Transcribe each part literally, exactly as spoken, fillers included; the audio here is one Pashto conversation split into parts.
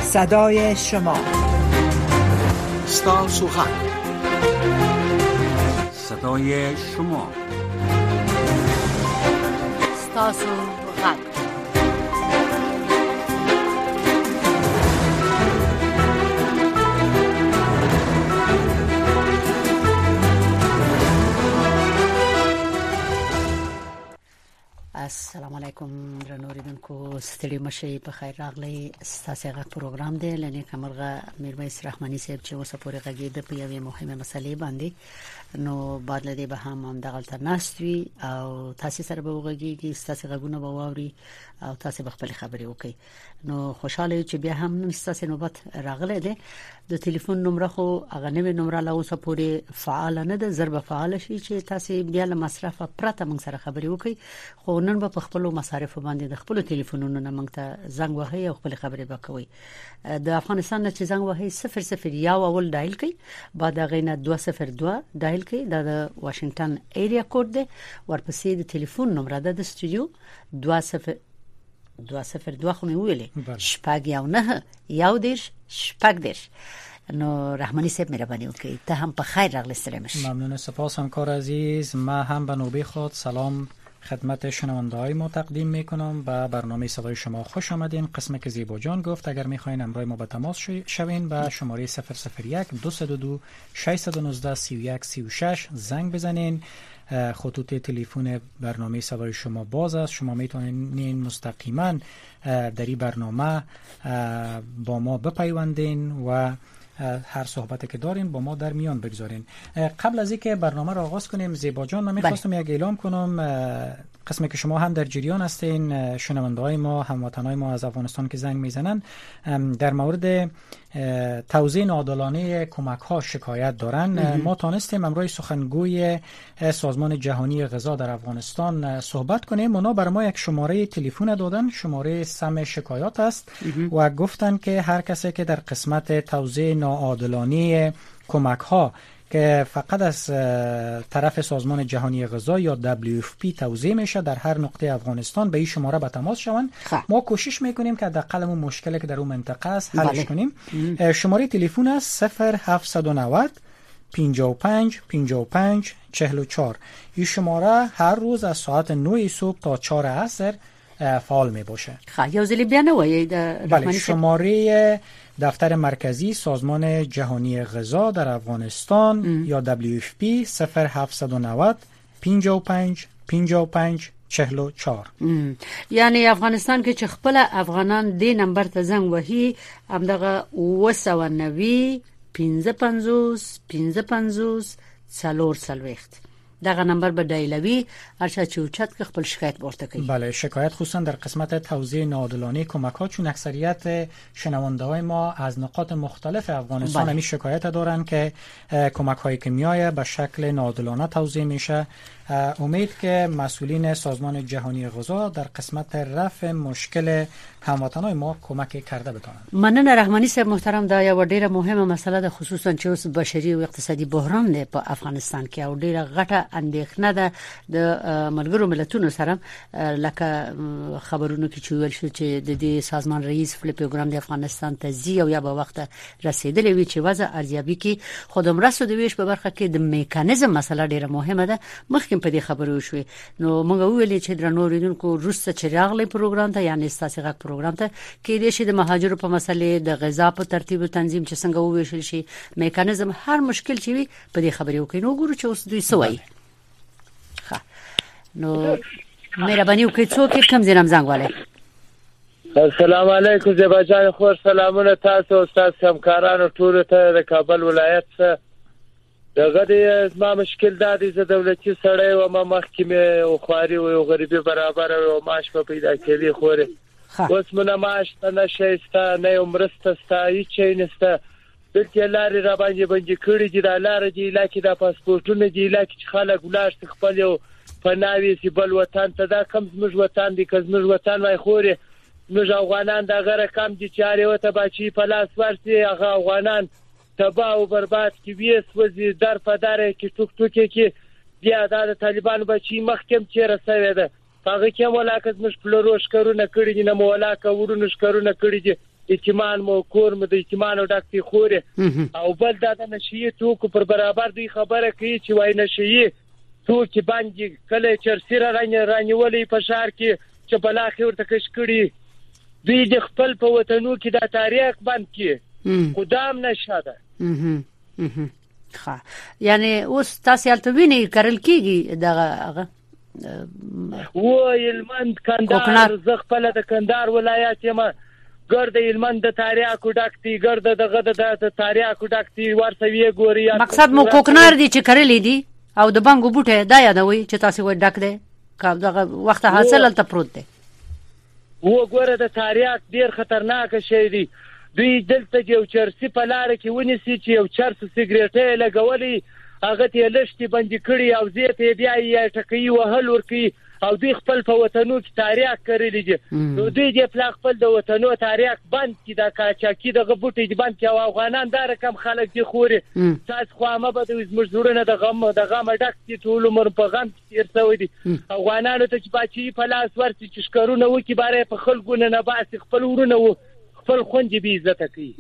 صدای شما. ستاسو غږ، صدای شما. ستاسو غږ. السلام علیکم درنو اوریدونکو، ستړي مشي، په خیر راغلی. ستاسو غږ پروګرام دی لنی کمرغه میرویس رحماني صاحب چې اوسه پورې غږی د په یوې مهمه مسلې باندې نو بعد لدی به هم هم دغه تناستوي او تاسو سره به وغږیږي، تاسو غږونه به واوري او تاسو به خپل خبرې وکړي. نو خوشاله چې بیا هم نن تاسو نوبت راغله ده. د ټلیفون نمبر خو هغه نوې نمبر لا اوسه پورې فعال نه ده، ضرب فعال شي چې تاسو بیا له مصرف پرته موږ سره خبرې وکړي. خو نن به په خپل مصارف باندې د خپل ټلیفونونو نه موږ ته زنګ وهي او خپل خبرې وکوي. د افغانستان نه چې زنګ وهي صفر صفر یو اول ډایل کړئ، بعد هغه نه دوه صفر دوه ډایل کړئ. دا د واشنگټن ایریا کوډ دی. ورپسې د ټلیفون نمبر د استودیو دوه صفر دوه صفر دوه خو مې ویلې شپږ یو نه یو دیش شپږ دیش. نو رحمانی صاحب مهرباني وکړئ، ته هم په خیر راغلی. ستړي مشې. ممنون، سپاس همکار عزیز. ما هم به نوبه خود سلام خدمت شنونده‌های ما تقدیم میکنم. به برنامه صدای شما خوش آمدین. قسمت که زیبا جان گفت اگر میخواین همراه ما به تماس شوین به شماره صفر صفر یک دو صفر دو شش یک نه سی و یک سی و شش زنگ بزنین. خطوط تلفن برنامه صدای شما باز است. شما میتونین مستقیما در این برنامه با ما بپیوندین و هر صحبتی که دارین با ما در میان بگذارین. قبل از اینکه برنامه را آغاز کنیم زیبا جان، من می‌خواستم یک اعلام کنم. قسمی که شما هم در جریان هستین، شنونده‌های ما، هموطنان ما از افغانستان که زنگ میزنن در مورد توزیع ناعادلانه کمک‌ها شکایت دارن. ما تانستیم امروز سخنگوی سازمان جهانی غذا در افغانستان صحبت کنیم. اونا برای ما یک شماره تلفن دادن، شماره سم شکایات است و گفتن که هر کسی که در قسمت توزیع ناعادلانه کمک‌ها که فقط از طرف سازمان جهانی غذا یا دبلیو اف پی توزیع میشه در هر نقطه افغانستان به این شماره به تماس شوند. ما کوشش میکنیم که حداقل اون مشکلی که در اون منطقه است حلش کنیم. شماره تلفن است صفر هفت نه نه پنجاه و پنج پنجاه و پنج چهل و چهار. این شماره هر روز از ساعت نه صبح تا چهار عصر فعال می باشه. خب یا زلی بیانه وی بله، شماره دفتر مرکزی سازمان جهانی غذا در افغانستان ام. یا دبلیو اف پی صفر هفت نه نه پنجاه و پنج پنجاه و پنج چهل و چهار. یعنی افغانستان کې چې خپل افغانان دې نمبر ته زنګ وهي همدغه اوه سوه نوي پنځه پنځوس پنځه پنځوس څلور څلوېښت دغه نمبر به ډایلوي هرچا چې اوچت که خپل شکایت ورته کوي. بله، شکایت خصوصا در قسمت توزیع ناعادلانه کمک‌ها، چون اکثریت شنونده‌های ما از نقاط مختلف افغانستان همین شکایت دارن که کمک‌هایی که میایه به شکل ناعادلانه توزیع میشه. امید که مسئولین سازمان جهانی غذا در قسمت رفع مشکل هموطنان ما کمک کرده بتونن. مننه رحمانی صاحب محترم. دا یو ډیره مهمه مسله ده، خصوصا چې اوس بشري او اقتصادي بحران دی په افغانستان کې او ډیره غټه اندېښنه ده د ملګرو ملتونو سره. لکه خبرونو کې چې ویل شو چې د دې سازمان رئیس خپل پروګرام د افغانستان ته زی او یا به وخت رسیدلې وي چې وضع ارزیابي کې خودمرستو د ویش په برخه کې د میکانیزم مسله ډیره مهمه ده. مخکې په دې خبرو شوې نو موږ ویلې چې درنو اوریدونکو روسته چې راغلی پروګرام ته یعنی ستاسو غږ پروګرام ته کې د شي د مهاجرو په مسلې د غذا په ترتیب او تنظیم چې څنګه وویشل شي میکانیزم هر مشکل چې وي په دې خبرې وکړي. نو ګورو چې اوس دوی سوي ښه نو مهرباني وکړئ څوک کوم ځینم زنګ والے. السلام علیکم زیبا جان، خور سلامونه تاسو او تاسو همکارانو ټول ته د کابل ولایت څخه. دغه د ما مشکل دا دی چې دولتي سړی و ما مخکې مې او خواري او غریبي برابر او معاش په پیدا کېدی خوري. اوس مونږه معاش ته نشي ستا نه عمرسته ستا هیڅ نشته. دلته لارې را باندې باندې کړي دي، دا لارې دي لکه د پاسپورتونو دي لکه چې خلک ولاړ خپل یو پناوي سی بل وطن ته. دا کم زموږ وطن دی، که زموږ وطن وای خوري زموږ افغانان دا غره کم دي چارې وته بچي په لاس ورسي هغه افغانان تباہ او برباد کی ویس وزي در په دره کې ټوک ټوکې کې بیا د طالبان بچي مخکم چیرې سوي ده. هغه کې ولاکه مش پلوروش کارونه کړی دي، نه مولاکه ورونش کارونه کړی دي. یتیمان مو کور مو د یتیمانو ډک دي خوري او بل دا د نشي توکو پر برابر دی خبره کوي چې وای نشي توکي باندې کله چرسیره رانه رانیولې په شهر کې چې بلاخي ورته کش کړي دوی د خپل په وطنو کې د تاریخ باندې کې قدام نشاده ها یعنی اوس تاسو البته ویني کارل کیږي دغه و یلمند کندهار ز خپل د کندهار ولایت یم ګرد یلمند د تاریخ کوډکتی ګرد دغه د تاریخ کوډکتی ورسوي ګوري مقصد مو کوکنار دي چې کړلې دي او د بانګو بوټه دا یادوي چې تاسو وای ډک دی کا دغه وخت حاصل الته پروت دی و ګوره د تاریخ ډیر خطرناک شی دی دوی دلته یو چرسي په لار کې ونیسي چې یو چرس سیګریټ لګولي هغه ته لشتي باندې کړی او زیته بیا یې ټکی وهل ورکی او دوی خپل په وطنو کې تاریخ کړی دي نو دوی د پلاک خپل د وطنو تاریخ باندې کی دا کاچاکی د غبوټي د باندې او افغانان دا رقم خلک دي خوري تاسو خو ما به د مزدورونو د غم د غم ډک دي ټول عمر په غم تیر سوی دي افغانانو ته چې باچی په لاس ورته چې شکرونه وکي باره په خلکو نه باسي خپل ورونه خپل خوندې به عزت کوي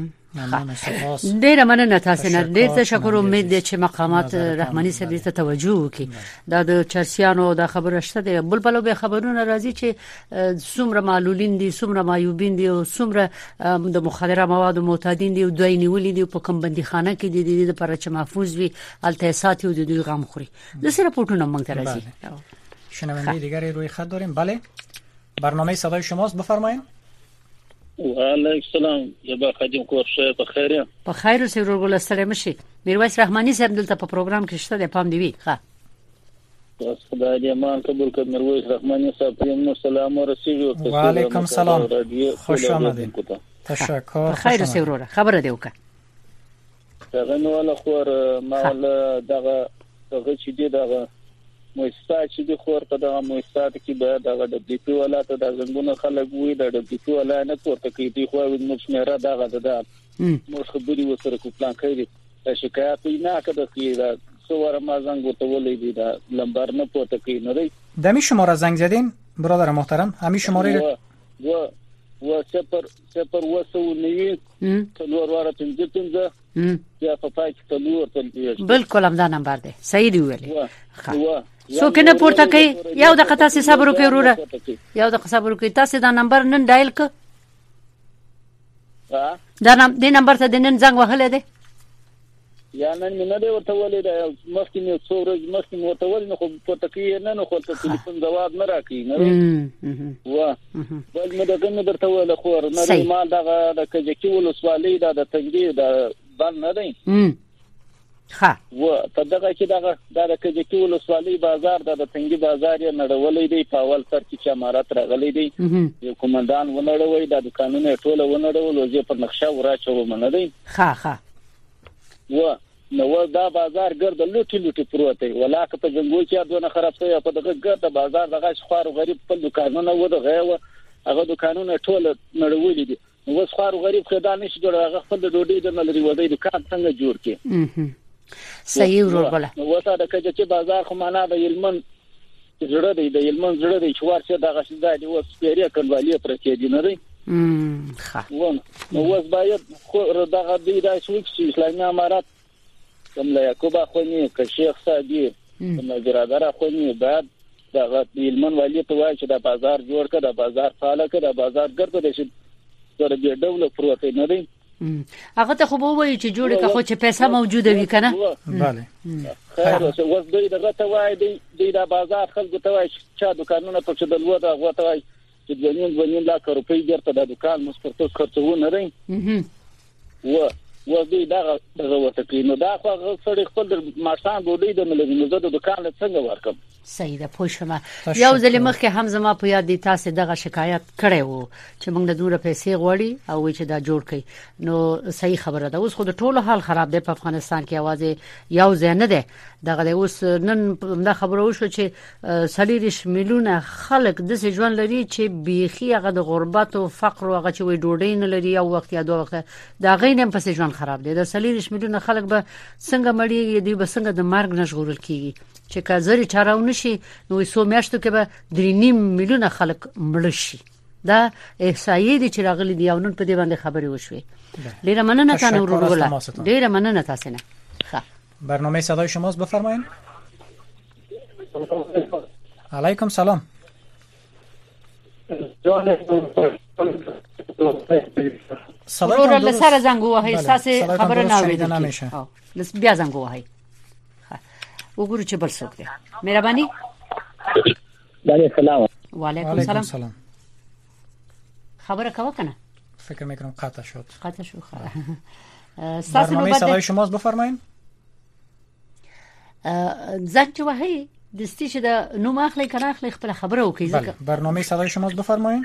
ډیره مننه تاسو نه ډیر تشکر امید دي چې مقامات رحماني صاحب ته توجه وکړي دا د چرسیانو د خبره شته دی بل بل به خبرونه راځي چې څومره معلولین دي څومره معیوبین دي او څومره د مخدره موادو معتادین دي او دوی نیولې دي په کوم بندي خانه کې دي د لپاره چې محفوظ وي التهاسات او د دوی غم خوري د سره پورتونه موږ ته راځي شنونده دیگری روی خط داریم. بله برنامه صدای شماست، بفرمایید. و علیکم السلام جبا خادم کورشه په خیر په خیر اوسې ورګول ستړي مشي. میرویس رحماني صاحب دلته په پروګرام کې شته د پام دی وی ښه تاسو خدای دې مان قبول کړ. میرویس رحماني صاحب یم سلام ورسېږي. و علیکم السلام، خوش آمدید. تشکر. خیر اوسې وروره خبره دی وکړه. دغه نو له خور مال دغه دغه چې دی دغه موسسه چې د خور په دغه موسسه کې به دغه د دې په ولاته د زنګونو خلک وي د دې په ولاته نه پورته کوي دی خو نو شمیره دغه د مو خبري وسره کو پلان کوي شکایت نه کده کی دا څوره ما زنګ ورته ولې دی دا لمبر نه پورته کوي نه دی. د می شماره زنگ زدین برادر محترم؟ همین شماره و و صفر صفر وسو نیوي څلور واره پنځه پنځه یا په پای کې څلور تل بالکل هم دا نمبر دی. صحیح دی ویلي. سو کنه پورته کوي یو د قطا سي صبر وکړو وروره یو د صبر وکړي تاسو دا نمبر نن ډایل ک ها دا نم دې نمبر ته د نن زنګ وهله دی یا نن مې نه دی ورته ولې دا مخکې نو څو ورځې مخکې مې ورته ولې نو خو پورته کوي نه نو خو ته ټلیفون جواب نه راکړي نه و بل مې دغه مې درته ولې خو نه مال دغه د کجکی ولسوالۍ دا د تنګي دا بل نه دی ها و په دغه کې دغه د کجکی ولسوالۍ بازار د تنګي بازار یې نړولې دی په اول سر کې چې امارات راغلي دی یو کومندان ونړوي د قانون ټوله ونړول او زه په نقشه وراچو منه دی ها ها و نو دا بازار ګرد لوټي لوټي پروت دی ولاکه په جنگو کې دونه خراب شوی په دغه ګرد بازار دغه خوار غریب په دکانونو و دغه و هغه دکانونه ټوله نړولې دي نو خوار غریب خدای نشي جوړ هغه خپل ډوډۍ د نلري ودی دکان څنګه جوړ کې صحیح ورغله نو وته د کجکی بازار خو معنا د یلمن زړه دی د یلمن زړه دی چې ورشه دغه شیدا دی و سپیری کډوالی پر کې دی نه دی ام ښه نو اوس باید خو دغه دی د شوک چې اسلامي امارات کوم له یعقوب اخونی که شیخ صادی کوم برادر اخونی بعد دغه یلمن والی ته وایي چې د بازار جوړ کړه د بازار فعال کړه د بازار ګرځي د شي تر دې ډول پروت نه دی هغه ته خو به وایي چې جوړه که خو چې پیسې موجوده وي کنه بله خیر اوس دوی دغه ته وایي دی د بازار خلکو ته وایي چې دکانونه په څه دلوه دا غوته وایي چې ځینې ځینې لا روپۍ ګرته د دکان مسترته خرڅونه لري و و دوی دا دغه وته کینو دا خو سړي خپل مارسان ګوډې د ملګری زده د دکان څنګه ورکم. صحیح ده پوه شم. یو ځل مخکې هم زما په یاد دي تاسو دغه شکایت کړی وو چې موږ د دوره پیسې غوړي او چې دا جوړ کړي نو صحیح خبره ده. اوس خو د ټولو حال خراب دی په افغانستان کې आवाज یو ځای نه ده دغه اوس نن دا خبره وشو چې سلیریش میلیونه خلک د ژوند لري چې بیخي هغه د غربت او فقر او هغه چې وي ډوډۍ نه لري او وخت یا دوه وخت دا غینم په ژوند خراب دي. د سلیریش میلیونه خلک به څنګه مړیږي دوی به څنګه د مرګ نشغول کیږي چې کازري چاراو نشي نو سو میاشتو کې به درې نیم میلیونه خلک مړ شي دا احصایې دي چې راغلي دي او نن په دې باندې خبرې وشوي. ډیره مننه تاسو ورغله. ډیره مننه تاسو نه. ښه برنامه صدای شماست، بفرمایید. علیکم سلام. صدای له سره زنګ وهي، تاسو خبره نه اورېدل کیږي. او لس بیا زنګ وهي. وګورئ چې بل څوک دی. مهرباني. بله سلام. وعلیکم سلام. سلام. خبره کوه کنه. فکر میکنم قطع شد. قطع شد. برنامه صدای شماست، بفرمایید. زنگ چې وهي دستی چې د نوم اخلي کنه اخلي خپل خبره وکړي. بله برنامه صدای شماست، بفرمایید.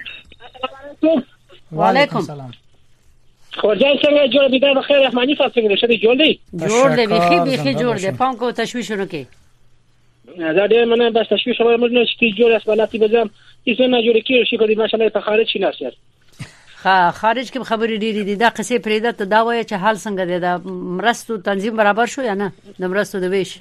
وعلیکم سلام. خورجان څنګه جوړ دي؟ د خیر رحمانی صاحب څنګه شته؟ جوړ دی جوړ دی بيخي بيخي جوړ دی. پام کو تشویش نه کوي. دا دې منه بس تشویش خبره موږ نه چې جوړ اسبالاتي بزم هیڅ نه جوړ کیږي چې کوي ماشاءالله په خارج شي ناصر. خا خارج کې خبرې ډېری دي. دا قصې پرېده ته دا وایي چې حال څنګه دی؟ دا مرستو تنظیم برابر شو یا نه؟ د مرستو د ویش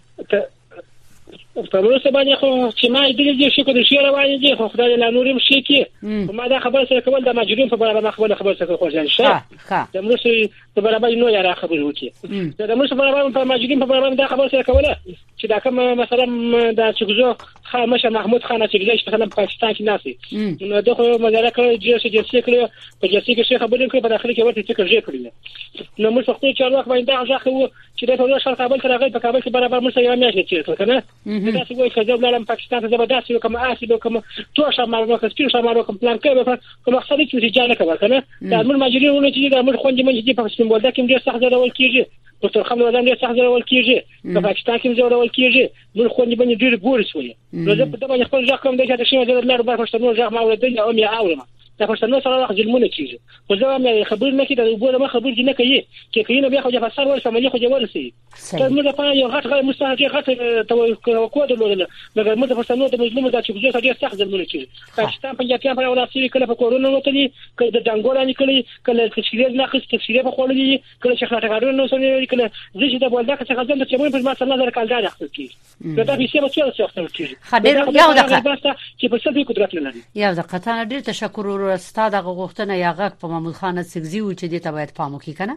په مرسته باندې خو چې ما دې دې شي کوي شي روان دي خو خدای له نورم شي کې ما دا خبره سره کول د مجرم په برابر خبره خبره سره خوښ شه. د مرسته په برابر نو یاره خبره وکي. د مرسته برابر په مجرم په برابر دا خبره سره کوله چې دا کوم مثلا دا چګزو خامشه محمود خان چې ګلیش مثلا په پاکستان کې ناسي نو دغه مزاره کوي چې چې چې کړو په جسې کې څه خبرې کوي په داخلي کې ورته څه کوي کړی نو موږ خپل چارواک باندې دا ځکه چې د ټولو شرط کابل تر هغه په کابل کې برابر مرسته یو میاشت چې کنه دا څه وایي چې زه بلم پاکستان ته زبردست یو کوم آسی یو کوم تو شمال نو کسپیر شمال کوم پلان کوي کوم مقصد چې جانه کوي کنه دا موږ ماجرونه چې دا موږ خوندې من چې په سیمبول دا کوم ډیر سخت ډول کیږي په تر خپل وزن ډیر سخت ډول کیږي په پاکستان کې ډول کیږي موږ خوندې باندې ډیر ګوري شوی نو زه په دغه خپل ځکه کوم د چې شي د لار په پښتنو ځکه ما ولدل او مې اورم دا پښتنو سره ظلمونه کیږي خو زه مې خبر نه کیږي د وګوره ما خبر نه کوي چې کینه بیا خو د فساد ور سمې خو جوړ سي ته موږ په یو غټ غیر مستحق غټ توقع درلودل مګر موږ پښتنو د مظلوم د چې ګوزه ډیر سخت ظلمونه کیږي پاکستان په یاتیا په ولاسي کله په کورونا وتلی کله د جنگولانی کله کله تشکیل نه خست تشکیل په خولې کله چې خاطرګارونه نو سره کله زه چې د بولدا کې څنګه ځم چې موږ په ما سره نظر کال دا راخل کیږي دا به څه څه څه څه کیږي خډیر یو دقیقه چې په څه قدرت لري یو دقیقه ته ډیر تشکر ورستا دغه غوښتنه یا غږ په محمود خان سګزي و چې دې ته باید پام وکړي کنه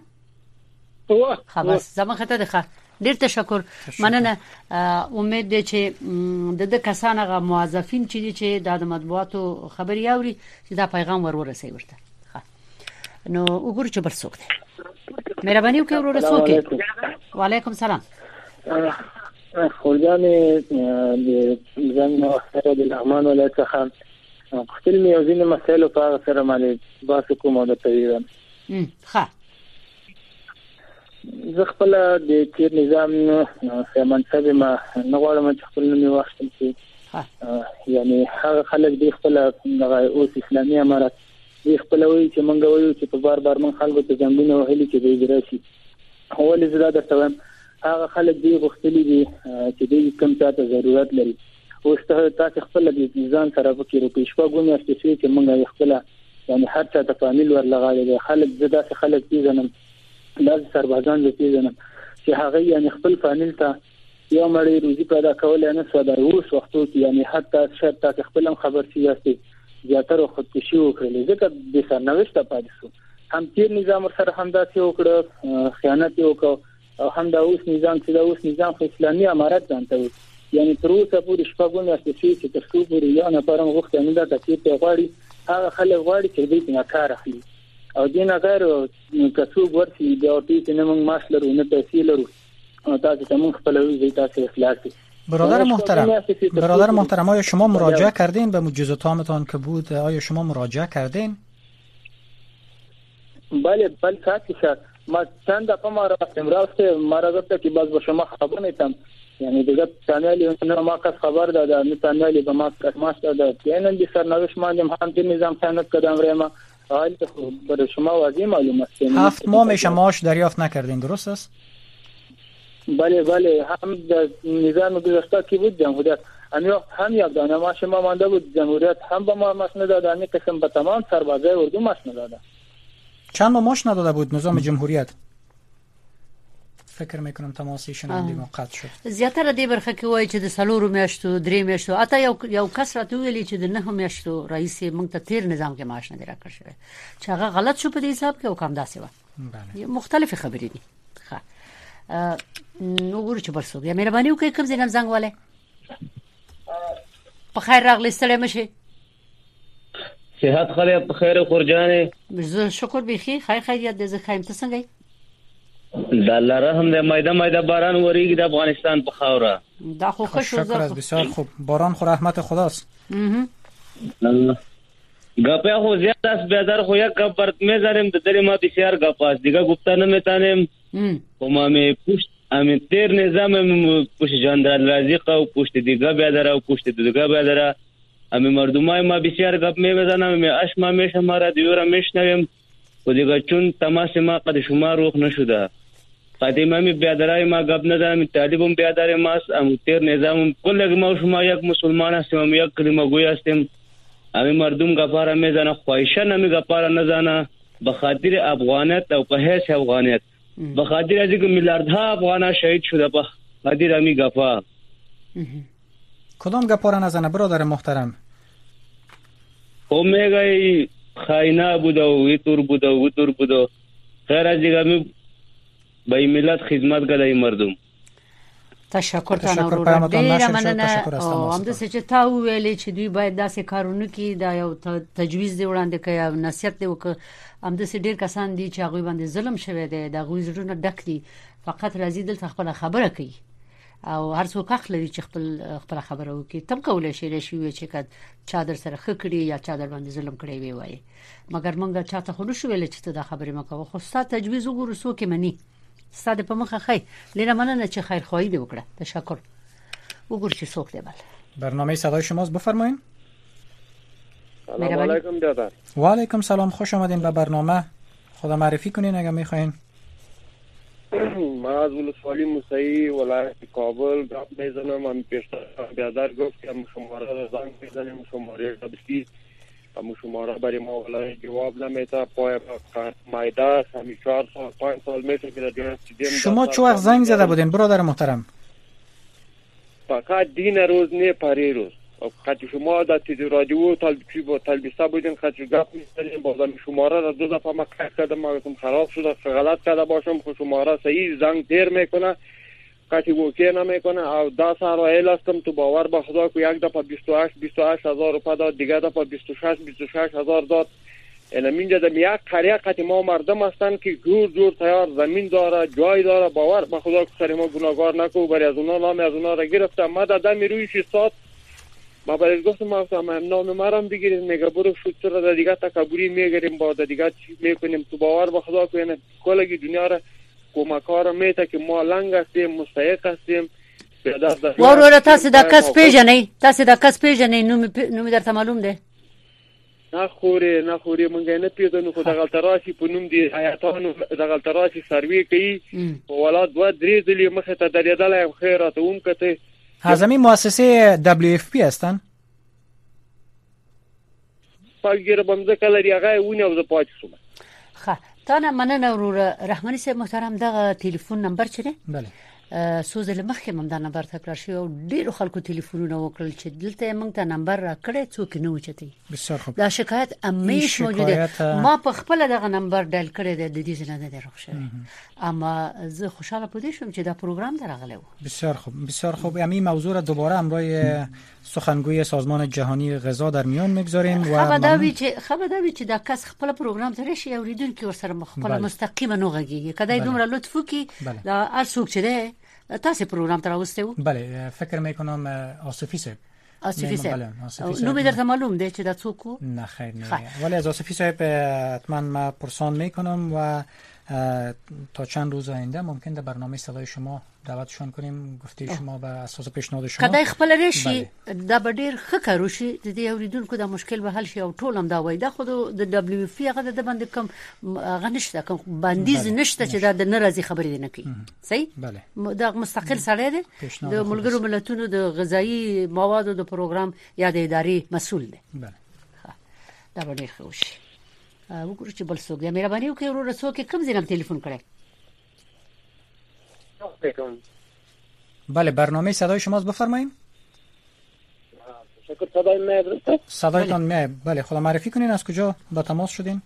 خلاص زما خطه ده ډیر تشکر مننه امید ده چې د د کسان غو موظفین چې چې د مطبوعاتو خبري اوري چې دا پیغام ور ورسوي ورته نو وګورئ چې بل څوک ده مهرباني وکړئ ور ورسوي. وعلیکم سلام. خورجان زمینه اختیار د الامان ولایت خان خپل مې یو ځینې مسایلو په هغه سره باندې باسو کوم د تغییر ښه زه خپل د تیر نظام منصب ما نه غواړم چې خپل نوم واخلم چې یعنی هغه خلک دی خپل دغه اوس اسلامي امارات دی خپل وایي چې مونږ وایو چې په بار بار مونږ خلکو ته ځنګونه وهلي چې دی درشي اول زړه درته هغه خلک دی غوښتلي دي چې دی کوم څه ضرورت لري اوس ته تاسو خپل د ځان سره وکړو په شپه غونډه چې چې موږ خپل یعنی هر څه ته فامیل ورلغاله خلک زدا خلک دي زنم لاز سربازان دي زنم چې هغه یعنی خپل فامیل ته یو مړی روزي پیدا کول نه سودا اوس وختو کې یعنی حتی شرط تاسو خپل خبر سیاسي زیاتره خودکشي وکړي ځکه د سرنوشت پاتې شو هم تیر نظام سره هم داسې وکړه خیانت وکړ او هم دا اوس نظام چې دا اوس نظام اسلامي امارات ځانته یعنی تر اوسه پورې شپږونه اساسي چې تاسو پورې یا نه پرم وخت نه دا تکلیف ته غواړي هغه خلک غواړي چې دې نه کار اخلي او دې نه کار کڅو ورسي دا او چې نه موږ ماش لرو نه پیسې لرو تاسو ته موږ خپل وی تاسو اخلاصي. برادر محترم برادر محترم آیا شما مراجعه کردین به مجوزاتتان که بود؟ آیا شما مراجعه کردین؟ بله بله صحیح ما چند دفعه ما رفتم راسته ما را گفت که باز با شما خبر نیستم یعنی دیگه تنهایی اون ما کس خبر داده نه تنهایی به ما کس داده یعنی بی سرنوشت ماندیم هم تیر نظام خیانت کردم رما حال برای شما واضح معلوم است. هفت ماه میشه معاش دریافت نکردین درست است؟ بله بله هم نظام گذشته کی بود جمهوریت هم هم یک دانه معاش ما مانده بود جمهوریت هم به ما معاش نداده همین قسم به تمام سربازای اردو معاش نداده. چند ماه معاش نداده بود نظام جمهوریت؟ فکر میکنم تماس شنونده ما قطع شد. زیاتره دې برخه کې وایي چې د سلورو میاشتو درې میاشتو اته یو یو کس راته ویلي چې د نه میاشتو رئیس موږ ته تیر نظام کې معاش نه راکړ شوی چې هغه غلط شو په دې حساب کې او کوم داسې و. بله مختلف خبرې دي. ښه نو ګورو چې برسو بیا مهرباني وکړئ کوم ځای زنګ والے په خیر راغلی ستړی مشي. صحت خله په خیر خورجانې زه شکر بخیر خیر خیریت دې زه خایم ته څنګه د الله رحم دې مایده مایده باران وریږي د افغانستان په خاوره. دا خو خوش شو. شکر بسیار خوب. باران خو رحمت خداست. گپه خو زیاد است بیادر خو یک گپ برات میذارم د دری ما بسیار گپ است دیگه گفته نمیتونم. خو ما می پشت ام تیر نظام پشت جاندار رازق او پشت دیگه بیادر او پشت دیگه بیادر ام مردمای ما بسیار گپ میزنم می اش ما میشه مرا دیورا میشنویم و دیگه چون تماس ما قد شما روخ نشده قدیما می بیادرای ما گپ ندارم طالبم بیادر ماست ام تیر نظام کل ما شما یک مسلمان هستیم یک کلمه گوی هستیم ام مردم گپاره میزنه خواهشه نمی گپاره نزنه به خاطر افغانیت او په هیڅ افغانیت به خاطر از اینکه میلیاردها افغان شهید شده به خاطر امی گپا. کدام گپاره نزنه برادر محترم؟ او میگه خاینه بوده و ویتور بوده و ویتور بوده خیر از دیگه می به ملت خدمت کړي مردم. تشکر تاسو ورو ډیره مننه او هم د څه چې تا ویلې چې دوی باید داسې کارونه کوي دا یو تجویز دی وړاندې کوي او نصیحت دی وکړه هم د څه ډیر کسان دي چې هغه باندې ظلم شوی دی دا غوي زړونه ډک دي فقط راځي دلته خپل خبره کوي او هر څوک حق لري چې خپل خپل خبره وکړي تم کولای شي راشي چې کله چا در سره خکړي یا چا در باندې ظلم کړی وي وای مګر مونږ چاته خو نشو ویل چې ته دا خبره مکو خو ستاسو تجویز وګورو سو کې منی ستاسو په مخه خی لره مننه چې خیر خوای دی وکړه تشکر وګور چې څوک دی بل برنامه صدای شماست بفرمایید. سلام علیکم دادا. و علیکم سلام خوش آمدین به برنامه. خدا معرفی کنین اگه میخواین. ما از ولسوالی موسیقی ولایت کابل گپ میزنم. من پیشتر بیادر گفت که شماره را زنگ میزنیم شماره را بسید اما شماره برای ما ولای جواب نمیده پای مایده همی چهار سال پنج سال میشه که دیگه شما چه وقت زنگ زده بودین برادر محترم؟ فقط دین روز نه پری روز خاطر شما در تیز رادیو تلبیسی با تلبیسه بودین خاطر گپ میزنیم بازم شماره را دو دفعه ما قید کردم ما گفتم خراب شده غلط کرده باشم خود شماره صحیح زنگ دیر میکنه قطعی وکی نمیکنه او ده سال رایل هستم تو باور به خدا که یک دفعه بیست و هشت بیست و هشت هزار روپا داد دیگه دفعه بیست و شش بیست و شش هزار داد اینمین جدم یک قریه قطعی ما مردم هستن که جور جور تیار زمین داره جای داره باور به خدا که سر ما گناهگار نکو بری از اونا نام از اونا را گرفتم ما دادم روی شیستاد ما برای گفتم ما نام مرم بگیرید میگه برو شوتر را دیگه تکبری میگیریم با دیگه چی میکنیم تو باور به خدا که این کلگی دنیا را کمکار میته که ما لنگ هستیم مستحق هستیم ورور تاسو د کس پیژنې تاسو د کس پیژنې نو نو درته معلوم دی نه خوري نه خوري مونږ نه پیژنو خو د غلطراشي په نوم دی حیاتانو د غلطراشي سروي کوي ولادت و درې ځلې مخه ته درېدل خیرات اون کته اعظمي مؤسسه دبلیو اف پی هستن پاګیر بمزه کله ریغه ونی او ز پاتې شو ښه تا نه مننه ورور رحماني صاحب محترم دغه ټلیفون نمبر چیرې بله سوز له مخکې مم دا نمبر تکرار شو او ډیرو خلکو ټلیفونونه وکړل چې دلته موږ ته نمبر را کړی څوک نه وچتي بسیار خوب دا شکایت امیش موجوده ما په خپل دغه نمبر ډایل کړی دی د دې ځنه نه درخ شوی اما زه خوشاله پدې شوم چې دا پروګرام درغلی و بسیار خوب بسیار خوب همین موضوع را دوباره امروی سخنگوی سازمان جهانی غذا در میان میگذاریم و خبرداری چې خبرداری چې دا کس خپل پروګرام ته راشي او ریدونکو ورسره مخبل مستقیما نوغږي کدی دومره لطف وکي دا ارڅوک چې ده تاسو پروګرام ته راوستي وو بله فکر میکنم آصفی صاحب آصفی صاحب نو به درته معلوم دی چې دا څوک نه خیر نه ولی از آصفی صاحب حتما ما پرسان میکنم و تا چند روز آینده ممکن در برنامه صدای شما دعوتشون کنیم گفته شما به اساس پیشنهاد شما کدی خپل رشي دا به ډیر ښه کارو شي د دې اوریدونکو د مشکل به حل شي او ټول هم دا وای دا خو د دبلیو اف هغه د باندې کوم غنښت کوم بندیز نشته چې دا د ناراضي خبرې نه کوي صحیح بله دا مستقل سره دی د ملګرو ملتونو د غذایی موادو د پروګرام یا د ادارې مسول دی بله دا به ډیر ښه شي وګورئ چې بل څوک دی مهرباني وکړئ ورور څوک کوم ځای ټلیفون کړی بله برنامه صدای شماست بفرمایید. شکر صدای میاد. صدایتان میاد. بله خدا معرفی کنین از کجا با تماس شدین؟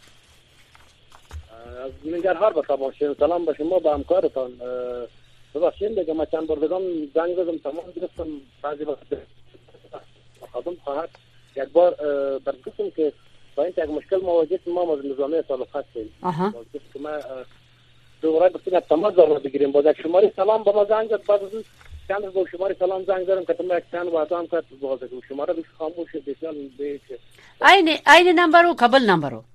از ننگرهار با تماس شدین. سلام به شما با همکارتان. ببخشید دیگه ما چند بار دیگه زنگ زدم تمام گرفتم بعضی وقت خودم خواهد یک بار برگشتم که با این یک مشکل مواجه ما از نظامی سالخط شدیم. آها. که ما دوباره بسیار تماس دارم بگیریم با یک شماره سلام با ما زنگ زد بعد از چند روز با شماره سلام زنگ زدم که تمام یک چند وقت هم کرد باز شماره رو خاموش بسیار به این این نمبر و قبل نمبر رو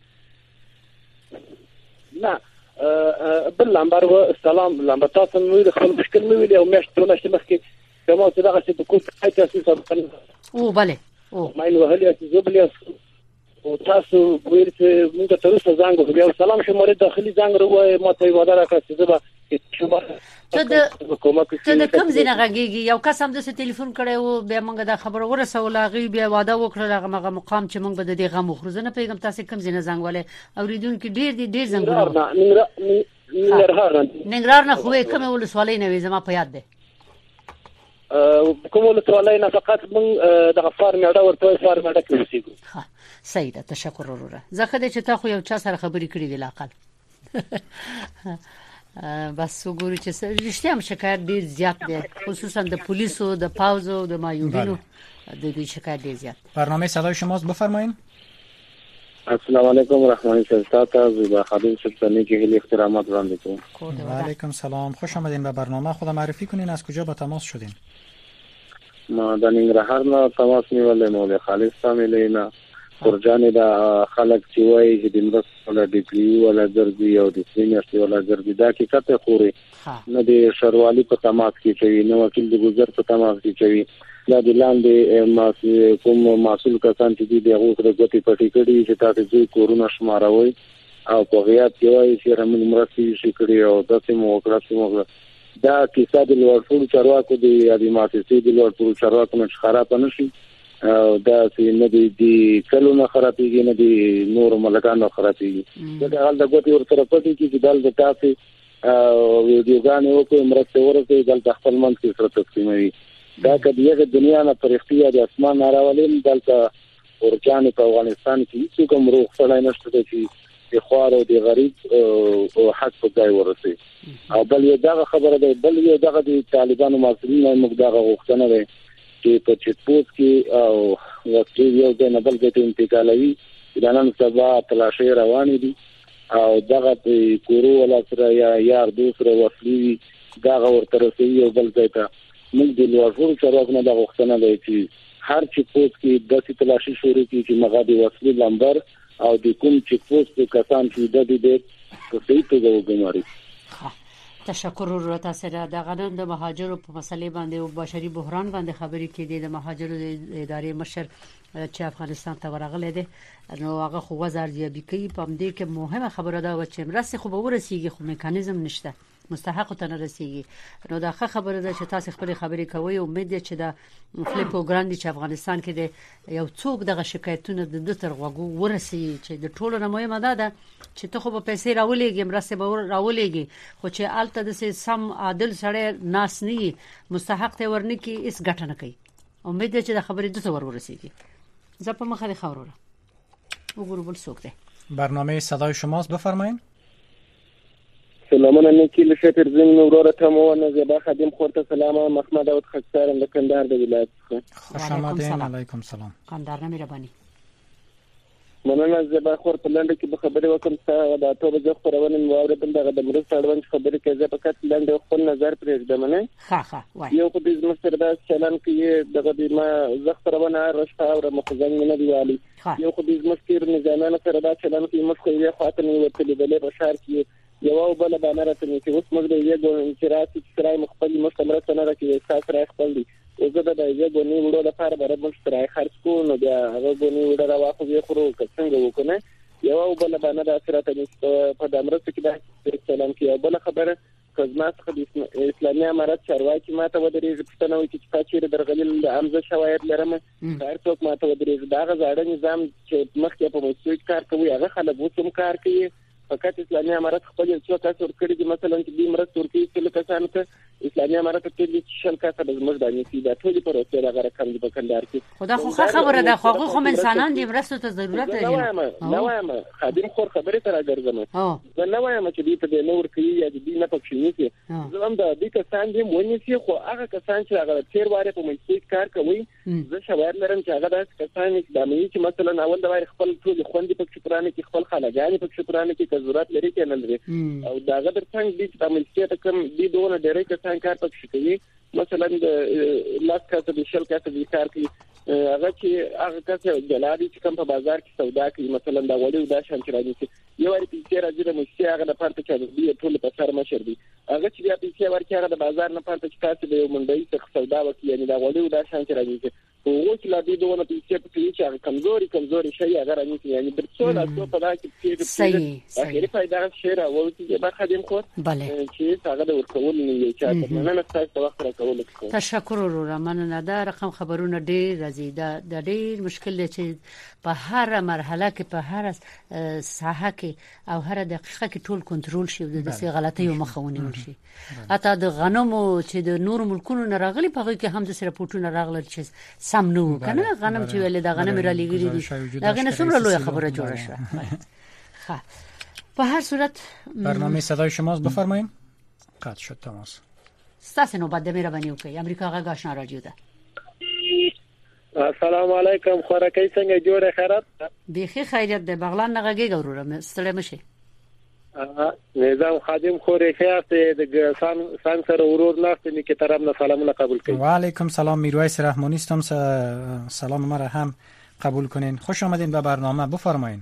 نه بل نمبر و سلام نمبر تاسو نو د خپل مشکل مې ویل او مېشت ټول شته مخکې کومه څه دغه څه کو تاسو سره او بله او مې نو هلي چې زبلیاس او تاسو ورته موږ ته تاسو زنګ وکړو سلام شماره داخلي زنګ وروه ما ته وعده راکړه چې زه شماره ته د ته د کوم ځای نه غږیږي یو کس هم د ټلیفون کړي او بیا موږ دا خبره ورسول هغه بیا وعده وکړه هغه مغه مقام چې موږ به د دې غم وخروزنه پیغام تاسو کوم ځای نه زنګ والے اوریدونکو ډیر دي ډیر زنګ ننګرهار ننګرهار نه خو کومه ولسوالۍ نه وي زما په یاد ده کومه ولسوالۍ نه فقط من د غفار میاډه ورته فار میاډه کې اوسېږو ها صحیح ده تشکر وروره زه خدای چې تا خو یو چا سره خبرې کړې وی لاقل بس وګورئ چې رښتیا هم شکایت ډیر زیات دی خصوصا د پولیسو د پاوزو د مایوبینو د دې شکایت ډیر زیات. برنامه صدای شماست بفرمایید. السلام علیکم و رحمت الله تعالی و خادم سلطانی که خیلی احترامات وړاندې کوم. و علیکم سلام خوش آمدین به برنامه. خود معرفی کنین از کجا با تماس شدین؟ ما د ننګرهار نه تماس نیولې نو خالص ساملینا ورجانې دا خلک چې وایي چې د مرستې ولا ډیګري ولا درځي او د سینیرتي ولا درځي دا کې کته خوري نه د شروالي په تماس کې کوي نو وکیل د گذر په تماس کې کوي دا د لاندې کوم مسول کسان چې د هغه سره غوټي پټي کړي چې تاسو دوی کورونا شماروي او په غیاب کې وایي چې رمن مرستې شي کړی او داسې مو وکړه چې موږ دا کیسه د لوړ چارواکو د ادماتسي د لوړ چارواکو نه خراب نه شي او دا چې نه دي کلو نه خرابېږي نه دي نور ملګانو خرابېږي دا حال د غوټي ورته پټي کې چې دل د تاسو او ویډیوګان یو کوم مرسته ورته دل خپل منځ کې سره تقسیموي دا کدیه دنیا نه پرختیا د اسمان راولین دلته ورجان په افغانستان کې هیڅ کوم روغ فلای نشته چې د خوار او د غریب او حق په ځای ورسي او بل یو دا خبره ده بل یو دغه د طالبانو مسؤلین موږ دغه غوښتنه ده چې په چټپوس کې او وکړي یو د نبل د انتقالوي د نن سبا تلاشي روان دي او دغه په کورو ولا سره یا یار دوسر وصلي دغه ورته رسي او بل ځای ته موږ د لوړ چارواکو د غوښتنه ده چې هر چټپوس کې د تلاشي شروع کړي چې مغادي وصلي لمبر او د کوم چټپوس کسان چې د دې په صحیح توګه وګماري. تشکر ورته سره د غنن د مهاجرو په مسلې باندې او بشري بحران باندې خبرې کړي د مهاجرو ادارې مشر چې افغانستان ته ورغلی دی نو هغه خو وزارتیابي کوي په دې کې مهمه خبره ده چې مرسته خو به ورسیږي خو میکانیزم نشته مستحق ته نه رسیږي نو دا ښه خبره ده چې تاسو خپل خبرې کوي او امید چې دا فلیپو ګراندي چې افغانستان کې دی یو څوک دغه شکایتونه د دتر غوغو ورسي چې د ټولو نه مهمه ده ده چې ته خو په پیسې راولېږي مرسته به راولېږي خو چې الته د سم عادل سره ناس نه مستحق ته ورنه کې اس ګټه نه کوي امید چې دا خبرې دته ور ورسیږي زه په مخه خوروره وګورو بل څوک دی. برنامه صدای شماست بفرمایید. سلامونه نکیل شکر زین نوراره تمام زیبا خادم خورت سلام محمد داود خکسارم د کندهار د ولایت خوش آمدین. علیکم سلام. کندهار مهرباني. مننه زیبا خور په لنډ کې به خبرې وکم څه د اته بجې خبرونه موارد دغه د مرسته اړوند خبرې کې زه فقط لنډ خپل نظر پرېږدم نه ها ها وای یو په دې مستر دا چلن کې دغه د ما زخترونه رشته او مخزن نه دیوالي یو خو دې مستر نظامانه سره دا چلن کې مخ خو یې خاطر نه ورتلې بلې بشار کې یو بل باندې راته چې اوس موږ یې ګورم چې راځي چې سره مخبل مستمر څنګه راکې تاسو راځي خپل دي اوس دا د یو غونی وړو لپاره برابر مونږ سره خرڅ کو نو بیا هغه غونی وړو راوخو یې خورو څنګه وکنه یو بل باندې راته راته په دمرسته کې دا سلام کې بل خبره خدمات خدمت اسلامي امارات چارواکي ماته ودرېږي پښتنه وي چې تاسو درغلیل د امزه شواهد لرم هر څوک ماته ودرېږي دا غزاړه نظام چې مخکې په مسجد کار کوي هغه خلک وڅم کار کوي فقط اسلامي امارت خپل څو کس ورکړي دي مثلا چې د مرستې ورکړي چې کسان ته اسلامي امارت ته دي چې شل کس د زموږ باندې دا ټول پر اوسه دا رقم دی په کندهار کې خدا خو خبره ده خو خو انسانان دي مرستې ته ضرورت لري نو وایم خادم خور خبره تر راګرځم زه نه وایم چې دې ته نور کوي یا دې نه پکې نیسي زه هم د دې کسان دي مونږ چې خو هغه کسان چې هغه تیر واره په مېسټیک کار کوي زه شواهد لرم چې هغه داس کسان چې د مې چې مثلا اول د واره خپل ټول خوندې په شکرانه کې خپل خلګانی په شکرانه کې ضرورت لري کې نه لري او داغه در څنګه دې د مېسټیک کم دې دوه ډېرې کسان کار پکې کوي مثلا د لاس کاسه د شل کاسه د کار کوي هغه چې هغه کاسه جلادي چې کوم په بازار کې سودا کوي مثلا دا وړي دا شان چې راځي یو وری پیسې راځي د مېسټیک هغه د پارت چې دې ټول په سر مشر دي هغه چې بیا پیسې ورکړي هغه د بازار نه پارت چې کاسه د یو منډي څخه سودا وکړي یعنی دا وړي دا شان چې راځي او چې لا دې دوه پیسې په کې چې هغه کمزوري کمزوري شي هغه راځي یعنی د څو لا څو په دا کې صحیح صحیح فائدہ شي را او چې ما خدیم خو چې هغه د ورکول نه یو چې نه نه تاسو وخت راکول تشکر ورو مننه دا رقم خبرونه ډېر راځي دا د ډېر مشکل دی چې په هر مرحله کې په هر ساحه کې او هر دقیقه کې ټول کنټرول شي د دې غلطیو مخاوني وشي اته د غنمو چې د نور ملکونو نه راغلي په کې هم د سرپورټونو راغلي چې سم نو کنه غنم چې ولې د غنم را لګري دي دا غنه څومره لوی خبره جوړه شوه ها په هر صورت برنامه صدای شماست بفرمایید قطع شد تماس ستاسو نو بعد مهرباني وکړئ امریکا غږ آشنا رادیو ده السلام علیکم خورکې څنګه جوړه خیرات بخیر خیریت ده بغلان نغږی ګوروره ستړي مشه نظام خادم خورې خیاست د سان سان سره ورور ناست می که طرف نه سلامونه قبول کنید و علیکم سلام میرویس رحمانی هستم سلام ما را هم قبول کنین خوش آمدین به برنامه بفرمایید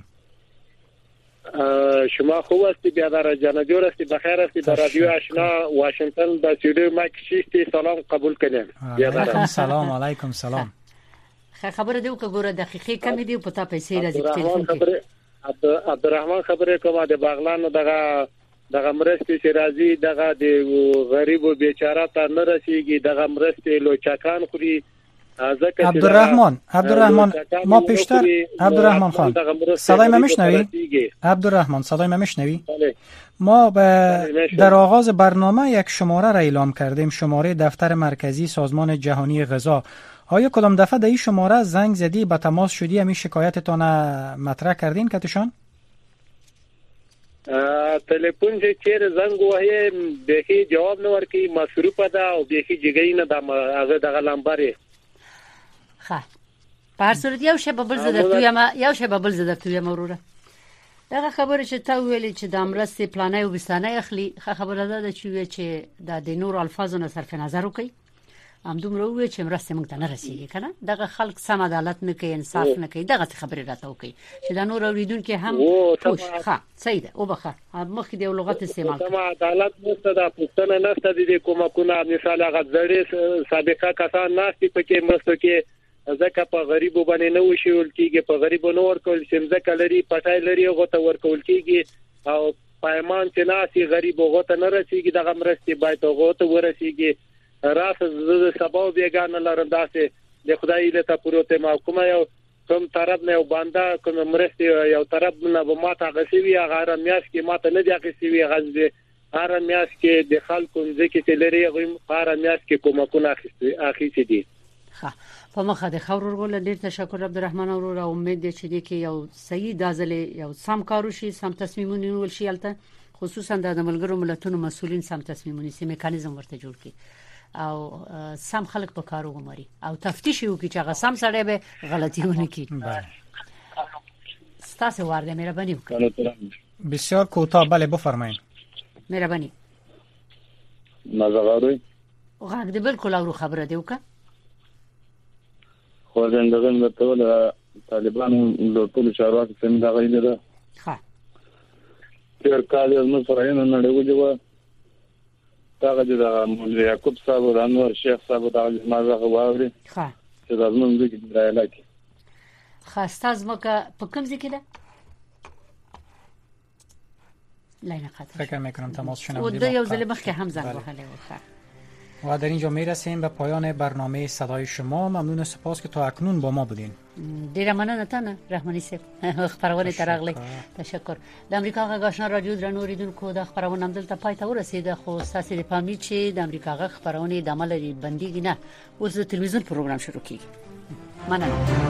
شما خوب هستی بیادر جان جور هستی بخیر هستی در رادیو آشنا واشنگتن با استودیو ما کشیستی سلام قبول کنین بیادر سلام علیکم سلام خبر دیو که ګوره دقیقې کمی دی په تا پیسې راځي په ټلیفون کې عبدالرحمن خبره کومه د باغلان دغه دغه مرستې چې راځي دغه د غریب او بیچاره ته نه رسیږي دغه مرستې لوچکان خوري ځکه عبدالرحمن عبدالرحمن ما پیشتر عبدالرحمن خان صدای ما میشنوی عبدالرحمن صدای ما میشنوی ما در آغاز برنامه یک شماره را اعلام کردیم شماره دفتر مرکزی سازمان جهانی غذا آیا کدام دفعه در این شماره زنگ زدی به تماس شدی همین شکایتتان مطرح کردین کتشان؟ تلیفون چې چیر زنگ وایي به جواب نه ورکي مصروف ده او به جګی نه د هغه دغه لمبره ښه په هر صورت یو شی ببل زده تو یم یو شی ببل زده تو یم وروره دغه خبره چې تا ویلې چې د امرستې پلانې او بستانې اخلي خبره ده چې چې د نور الفاظو نه صرف نظر وکي ام دومره وی چې مرسته مونږ ته نه رسیږي کنه دغه خلک سم عدالت نه کوي انصاف نه کوي دغه خبره راته وکي چې دا نور اوریدونکو هم خوش ښه صحیح ده او بخه مخکې د لغت استعمال سم عدالت نشته د پښتنه نشته د کومه کومه مثال هغه ځړې سابقه کسان ناشتي پکې مرسته کې ځکه په غریبو باندې نه وشول کیږي په غریبو نور کول چې ځکه لري پټای لري هغه ته ورکول کیږي او پایمان چې ناسي غریب هغه ته نه رسیږي دغه مرستې باید هغه ته ورسیږي راس ز سبا بیگانه لرم داسې د خدای له ته پروت ما کومه یو کوم طرف نه یو باندا کوم مرستې یو طرف نه به ماته غسیوی هغه میاس کې ماته نه دی غسیوی غزه هر میاس کې د خلکو ځکه چې لري هغه میاس کې کومه کو نه اخیسي دي ها په مخه د خبرو ورول ډیر تشکر عبدالرحمن اورور امید دي چې دې کې یو صحیح دازلې یو سم کارو شي سم تصمیمونه نیول شي البته خصوصا د ملګرو ملتونو مسولین سم تصمیمونه سي میکانیزم ورته جوړ کړي او سم خلک په کارو ومري او تفتیش وکړي چې هغه سم سره به غلطیونه کوي ستاسو ورده مهرباني وکړئ بسیار کوتاه بله بفرمایید مهرباني مزغاروي غږ دې بالکل اورو خبره دی وکړه خو زندګان د ټول طالبانو د ټول چارواکو څخه دا غوښتنه ده ها تر کال یو مسرین نه لګوي دا د مولوی یعقوب صاحب او انور شیخ صاحب دا مازه غواړي ها چې دا زموږ د رايلاکي خاصه مکه په کوم ځای کې ده لاین خاطر فکر میکنم تماس شنونده و دو یو ځل مخکې هم زنگ وهلی و و در اینجا میرسیم به پایان برنامه صدای شما. ممنون سپاس که تا اکنون با ما بودین. ډیره مننه ته رحماني صاحب خبرونه ترغلي تشکر د امریکا غږ آشنا رادیو درنو ریدونکو د خبرونه هم دلته پای ته ورسیده خو تاسو د پامي چې د امریکا غږ خبرونه د عمل لري بنديږي نه اوس د تلویزیون پروګرام شروع کیږي مننه